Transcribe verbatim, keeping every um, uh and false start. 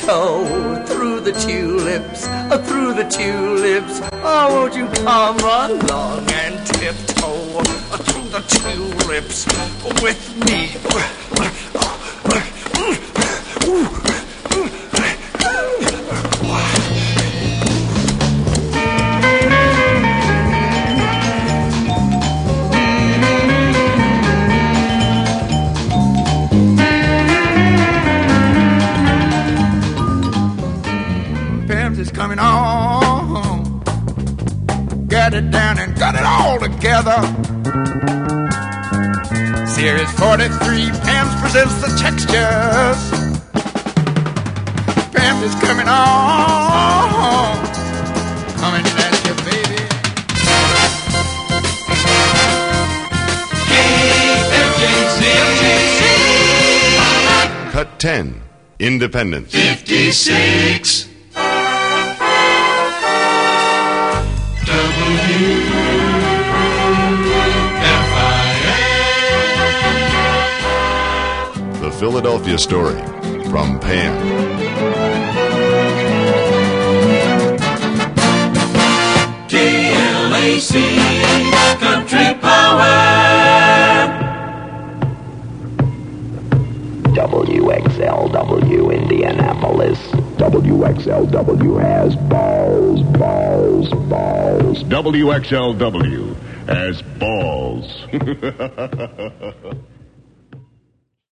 tiptoe through the tulips, uh, through the tulips. Oh, won't you come along and tiptoe uh, through the tulips with me? Is coming on. Get it down and got it all together. Series forty-three, Pam's presents the textures. Pam is coming on. Coming at you, baby. Cut ten, Independence. fifty-six. The Philadelphia Story from Pam. K L A C Country Power. W X L W Indianapolis. W X L W has balls, balls, balls. W X L W has balls.